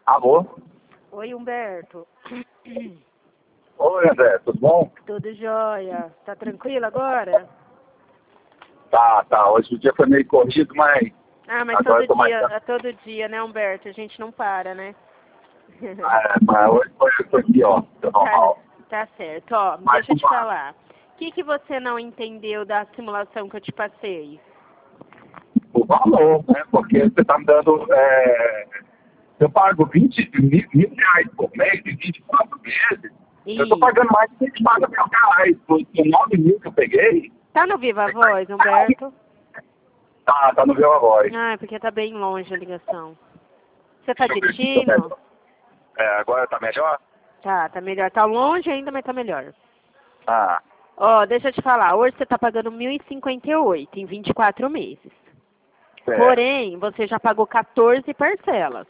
Alô? Oi, Humberto. Oi, André, tudo bom? Tudo jóia? Tá tranquilo agora? Tá. Hoje o dia foi meio corrido, mas Ah, mas agora eu tô mais... todo dia, né, Humberto? A gente não para, né? Mas hoje foi pior, foi normal. Tá certo. Ó, Mas deixa eu te vamos lá. falar. O que você não entendeu da simulação que eu te passei? O valor, né? Porque você tá me dando... eu pago 20 mil reais por mês, de 24 meses. Eu tô E pagando mais do que você paga meu carro. Por 9 mil que eu peguei, tá no Viva Voz, Humberto? tá no Viva Voz. Ah, é porque tá bem longe a ligação. Você tá Deixa eu ver se tá dirigindo? melhor. Agora tá melhor? Tá melhor. Tá longe ainda, mas tá melhor. Ah, Ó, deixa eu te falar. Hoje você tá pagando 1.058 em 24 meses. certo. Porém, você já pagou 14 parcelas.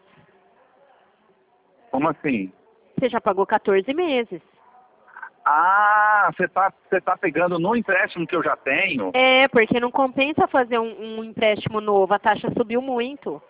Como assim? Você já pagou 14 meses. Ah, você tá pegando no empréstimo que eu já tenho? É, porque não compensa fazer um empréstimo novo. A taxa subiu muito.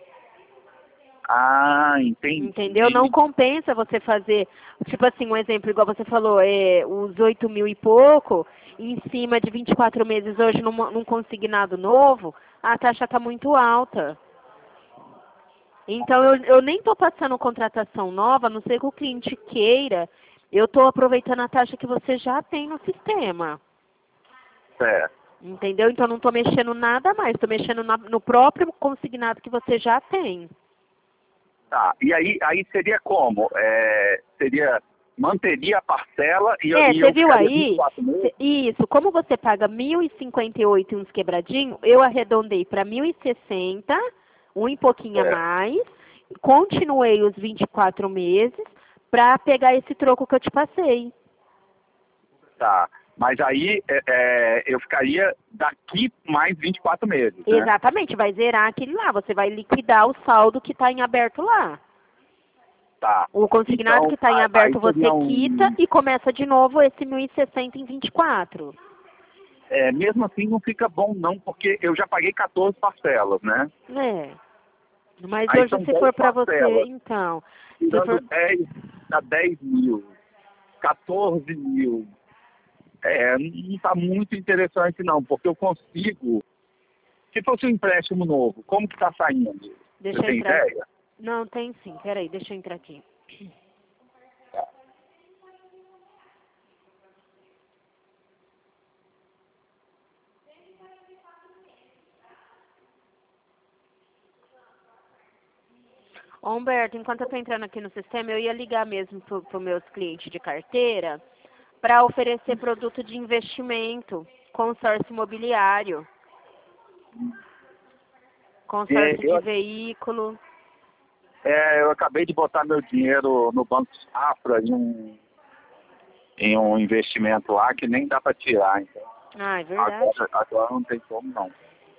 Ah, Entendeu? Não entendi. compensa você fazer, tipo assim, um exemplo, igual você falou, os 8 mil e pouco, em cima de 24 meses hoje num consignado novo, a taxa está muito alta. Então, eu nem estou passando contratação nova, a não ser que o cliente queira, eu estou aproveitando a taxa que você já tem no sistema. Certo. Entendeu? Então, não estou mexendo nada mais, estou mexendo no próprio consignado que você já tem. Tá. E aí seria como? Manteria a parcela e Você eu viu ficaria aí? 24 meses? Isso, como você paga 1.058 e uns quebradinhos, eu arredondei para 1.060, um e pouquinho a Certo. mais, continuei os 24 meses para pegar esse troco que eu te passei. Tá. Mas aí eu ficaria daqui mais 24 meses, né? Exatamente, vai zerar aquele lá, você vai liquidar o saldo que está em aberto lá. Tá. O consignado que Então, está em aí aberto você seria quita e começa de novo esse 1.060 em 24. mesmo assim não fica bom não, porque eu já paguei 14 parcelas, né? É. Mas Aí hoje, são se 10 for para você, parcelas. então, se Tirando for, 10, dá 10 mil, 14 mil. Não está muito interessante não, porque eu consigo, se fosse um empréstimo novo, como que está saindo? Você deixa eu tem entrar. ideia? Não, tem sim. Peraí, deixa eu entrar aqui. Ô, Humberto, enquanto eu tô entrando aqui no sistema, eu ia ligar mesmo pro meus clientes de carteira para oferecer produto de investimento, consórcio imobiliário, É, consórcio de eu, veículo. eu acabei de botar meu dinheiro no Banco Safra em um investimento lá que nem dá para tirar, então Ah, é verdade. agora não tem como não.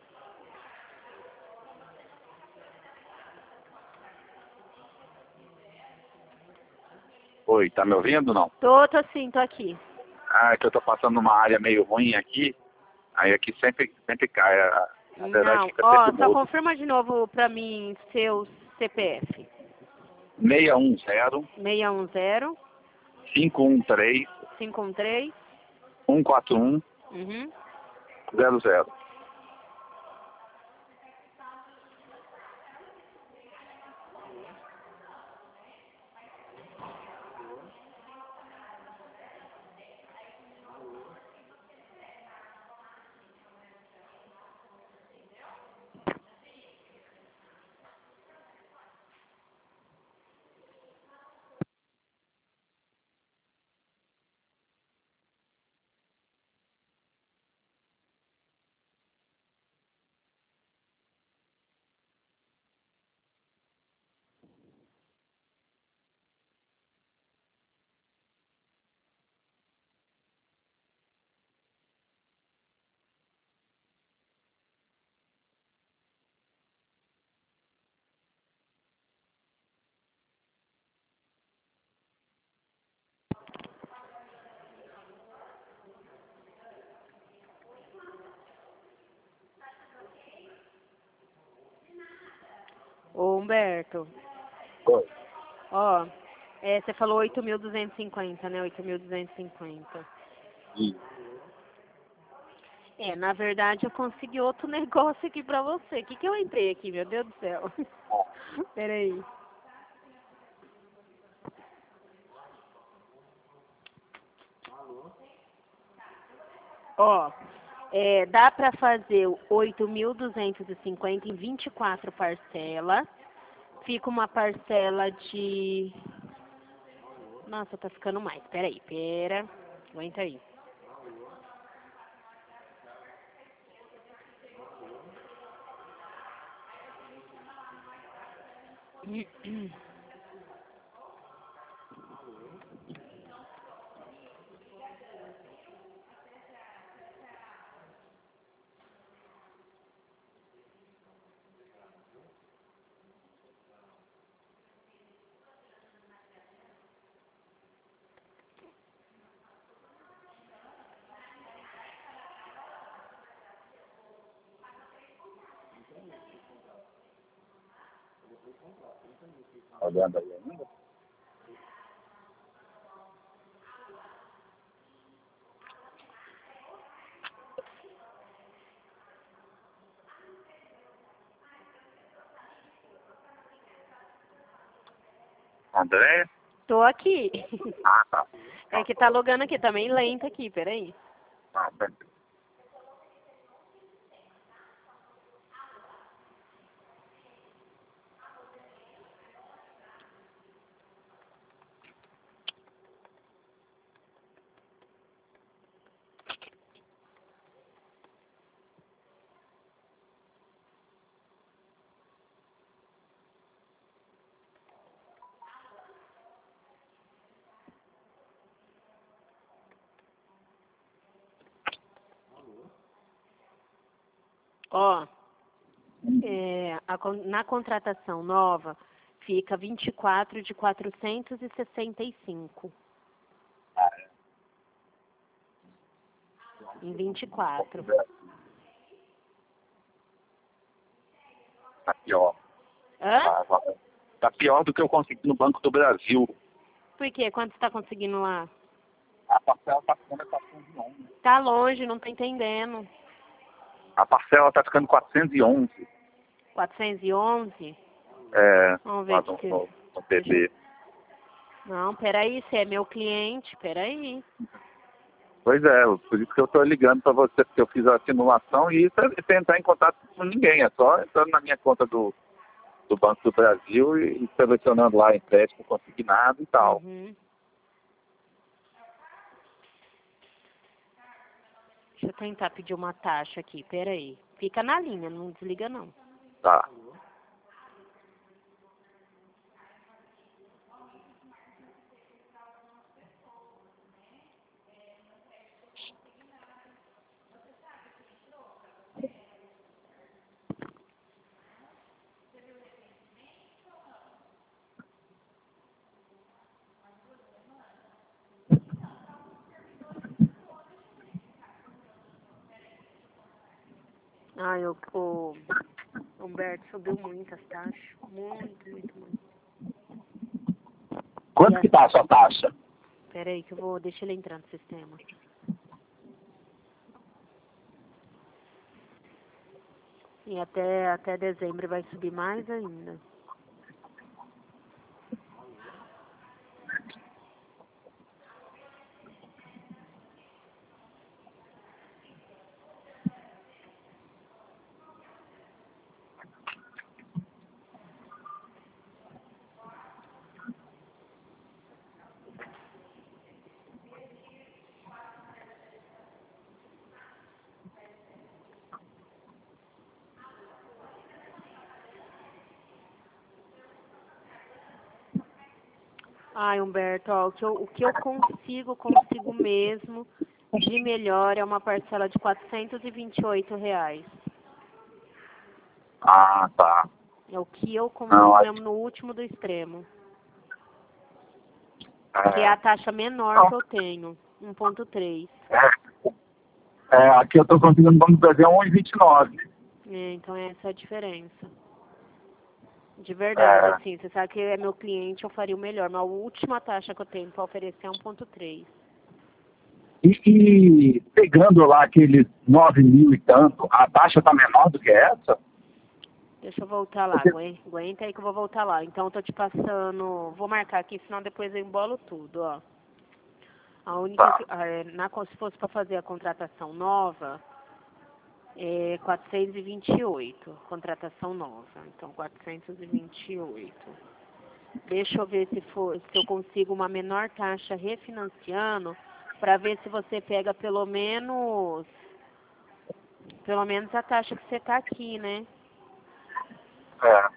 Oi, tá me ouvindo não? Tô sim, tô aqui. Ah, é que eu tô passando numa área meio ruim aqui, aí aqui sempre cai, a verdade Não, fica ó, sempre só mudo. confirma de novo pra mim seu CPF. 610 610 513 513. 141 Uhum. 00. Ô, Humberto. Oi. Ó, você falou 8.250, né? 8.250. Isso. Na verdade eu consegui outro negócio aqui pra você. O que eu entrei aqui, meu Deus do céu? Peraí. Ó, dá pra fazer 8.250 em 24 parcelas. Fica uma parcela de... Nossa, tá ficando mais. Pera. Aguenta aí. Olhando aí ainda. André? Tô aqui. Ah, tá. É que tá logando aqui, tá meio lento aqui, peraí. Ah, bem. Ó, na contratação nova fica 24 de 465. Em 24. Tá pior. Hã? Tá pior do que eu consegui no Banco do Brasil. Por quê? Quanto você tá conseguindo lá? A parcela tá ficando 411. Tá longe, não tô entendendo. A parcela tá ficando 411. 411? Vamos ver Lá aqui. no TB. Não, peraí, você é meu cliente, peraí. Pois é, por isso que eu tô ligando pra você, porque eu fiz a simulação e isso é sem entrar em contato com ninguém. É só entrando na minha conta do Banco do Brasil e selecionando lá empréstimo consignado e tal. Uhum. Deixa eu tentar pedir uma taxa aqui, peraí. Fica na linha, não desliga não. Tá. Ai, o Humberto subiu muito as taxas. Muito. Quanto que tá a sua taxa? Peraí que eu vou... Deixa ele entrar no sistema. E até dezembro vai subir mais ainda. Ai, Humberto, ó, o que eu consigo mesmo de melhor é uma parcela de R$ 428. Ah, tá. É o que eu Não, consigo mesmo no último do extremo. Que é a taxa menor não, que eu tenho, 1,3. aqui eu tô conseguindo no Banco do Brasil 1,29. Então essa é a diferença. De verdade, É. assim, você sabe que é meu cliente, eu faria o melhor. Mas a última taxa que eu tenho para oferecer é 1,3. E pegando lá aqueles 9 mil e tanto, a taxa tá menor do que essa? Deixa eu voltar lá, Porque, aguenta aí que eu vou voltar lá. Então, eu tô te passando, vou marcar aqui, senão depois eu embolo tudo, ó. A única, tá. se fosse para fazer a contratação nova, é 428, contratação nova. Então, 428. Deixa eu ver se eu consigo uma menor taxa refinanciando, para ver se você pega pelo menos a taxa que você tá aqui, né? É.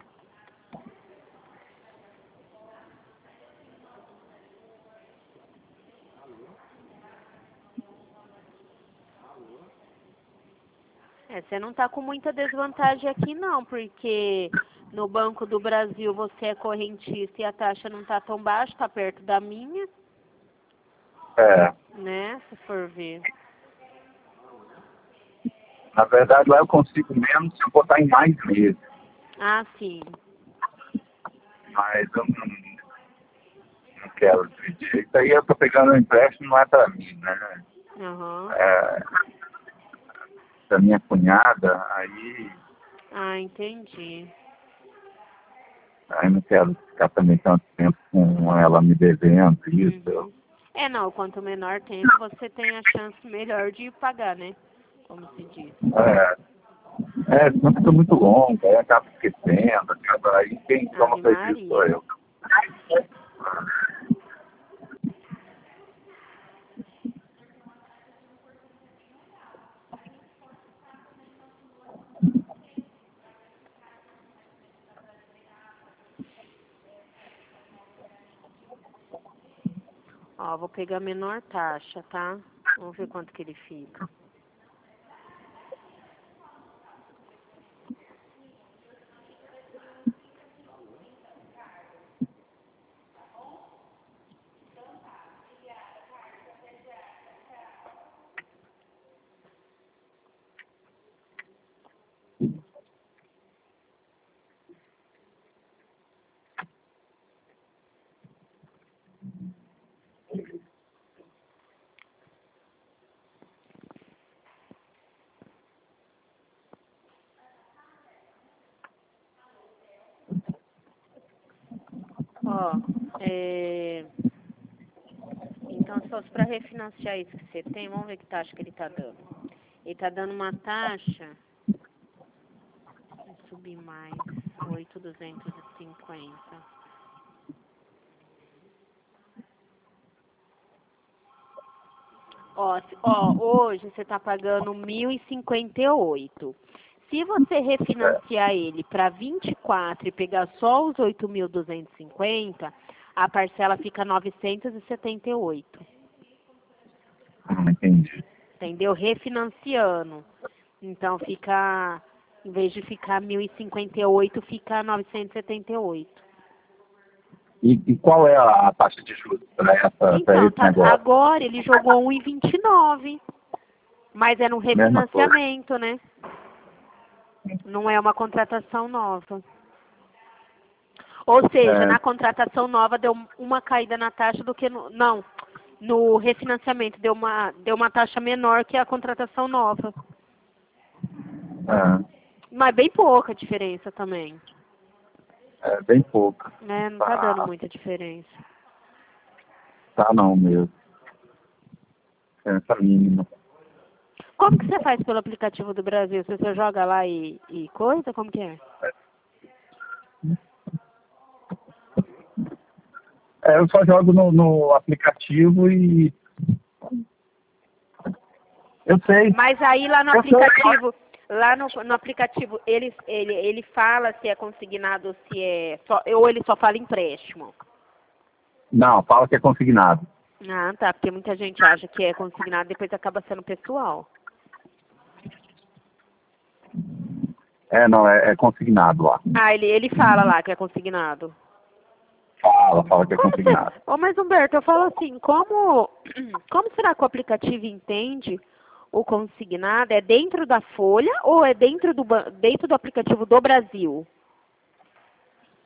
Você não tá com muita desvantagem aqui não, porque no Banco do Brasil você é correntista e a taxa não tá tão baixa, tá perto da minha, É. né? Se for ver. Na verdade, lá eu consigo menos se eu botar em mais meses. Ah, sim. Mas eu não quero dividir. Isso aí eu tô pegando um empréstimo, não é para mim, né? Aham. É, da minha cunhada, Ah, entendi. aí não quero ficar também tanto tempo com ela me devendo isso. Uhum. Não, quanto menor tempo, você tem a chance melhor de pagar, né? Como se diz. Senão fica muito longo, aí acaba esquecendo, aí quem toma Ave prejuízo sou Maria. eu. Ó, vou pegar a menor taxa, tá? Vamos ver quanto que ele fica. Ó, então se fosse para refinanciar isso que você tem, vamos ver que taxa que ele tá dando. Ele tá dando uma taxa, vou subir mais, 8.250. Hoje você tá pagando 1.058. Se você refinanciar ele para 24 e pegar só os 8.250, a parcela fica 978. Entendi. Entendeu? Refinanciando. Então fica, em vez de ficar 1.058, fica 978. E qual é a taxa de juros para Então, esse negócio? agora ele jogou 1,29, mas é no Mesma coisa. refinanciamento, né? Não é uma contratação nova. Ou seja, É, na contratação nova deu uma caída na taxa do que no refinanciamento deu uma taxa menor que a contratação nova. é, Mas bem pouca diferença também, bem pouco. né? Não tá dando Tá, muita diferença. tá não mesmo. Diferença mínima. Como que você faz pelo aplicativo do Brasil? Você só joga lá e coisa? Como que é? Eu só jogo no aplicativo e eu sei. Mas aí lá no Eu sei. aplicativo, no aplicativo, ele fala se é consignado ou se é só, ou ele só fala empréstimo. Não, fala que é consignado. Ah, tá, porque muita gente acha que é consignado e depois acaba sendo pessoal. Não, é consignado lá. Ah, ele fala lá que é consignado. Fala que é Como você... consignado. Mas Humberto, eu falo assim, como será que o aplicativo entende o consignado? É dentro da folha ou é dentro do aplicativo do Brasil?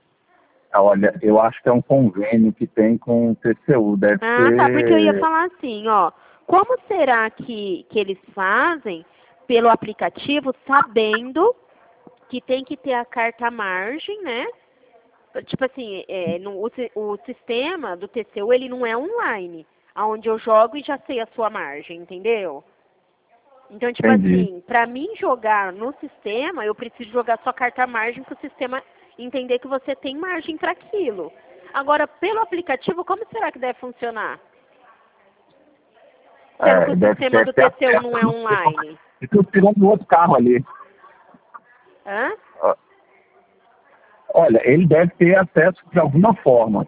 Olha, eu acho que é um convênio que tem com o TCU, deve ser... Tá, porque eu ia falar assim, ó, como será que eles fazem pelo aplicativo, sabendo que tem que ter a carta margem, né? Tipo assim, o sistema do TCU, ele não é online, aonde eu jogo e já sei a sua margem, entendeu? Então, tipo Entendi. assim, pra mim jogar no sistema, eu preciso jogar sua carta margem para o sistema entender que você tem margem para aquilo. Agora, pelo aplicativo, como será que deve funcionar? Sendo que o Deve sistema ter do até TCU acesso não é online. e tu tirou um outro carro ali. Hã? Olha, ele deve ter acesso de alguma forma.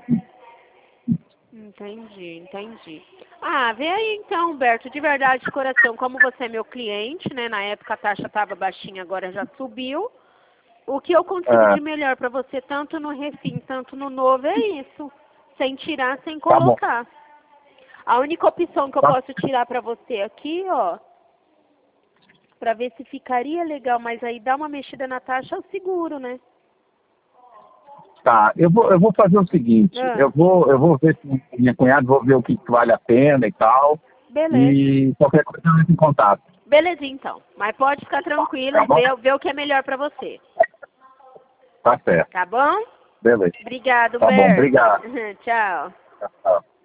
Entendi. Ah, vê aí então, Humberto, de verdade, de coração, como você é meu cliente, né? Na época a taxa estava baixinha, agora já subiu. O que eu consigo de melhor para você, tanto no refim, tanto no novo, é isso. Sem tirar, sem Tá bom. colocar. A única opção que eu posso tirar para você aqui, ó, para ver se ficaria legal, mas aí dá uma mexida na taxa, é o seguro, né? Tá, eu vou fazer o seguinte, Ah, eu vou ver com minha cunhada, vou ver o que vale a pena e tal, beleza. e qualquer coisa eu entro em contato, Belezinha, então. Mas pode ficar tranquilo tá e bom? ver o que é melhor para você. Tá certo, Tá bom? beleza. Obrigado, Tá bom, Humberto. obrigado. Tchau. Tchau.